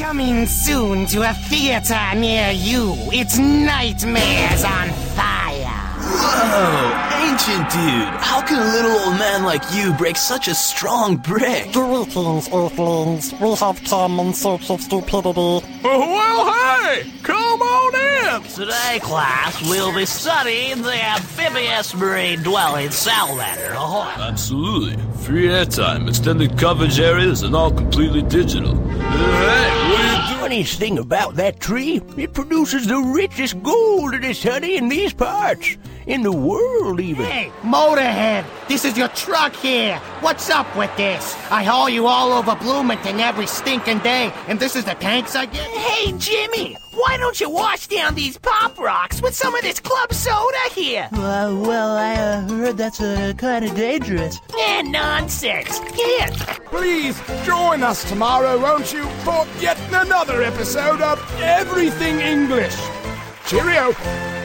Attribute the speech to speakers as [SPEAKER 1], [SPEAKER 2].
[SPEAKER 1] Coming soon to a theater near you. It's Nightmares on Fire.
[SPEAKER 2] Whoa, ancient dude. How can a little old man like you break such a strong brick?
[SPEAKER 3] Greetings, Earthlings. We have come in search of stupidity.
[SPEAKER 4] Well, hey! Come on in!
[SPEAKER 5] Today, class, we'll be studying the amphibious marine dwelling salamander. Ahoy!
[SPEAKER 6] Absolutely. Free airtime, extended coverage areas, and all completely digital. Hey, what are you doing?
[SPEAKER 7] Funniest thing about that tree, it produces the richest goldest honey in these parts. In the world, even.
[SPEAKER 1] Hey, Motorhead, this is your truck here. What's up with this? I haul you all over Bloomington every stinking day, and this is the thanks I get?
[SPEAKER 8] Hey, Jimmy, why don't you wash down these Pop Rocks with some of this club soda here?
[SPEAKER 7] I heard that's kind of dangerous.
[SPEAKER 8] Nonsense. Here.
[SPEAKER 4] Please join us tomorrow, won't you, for yet another episode of Everything English. Cheerio!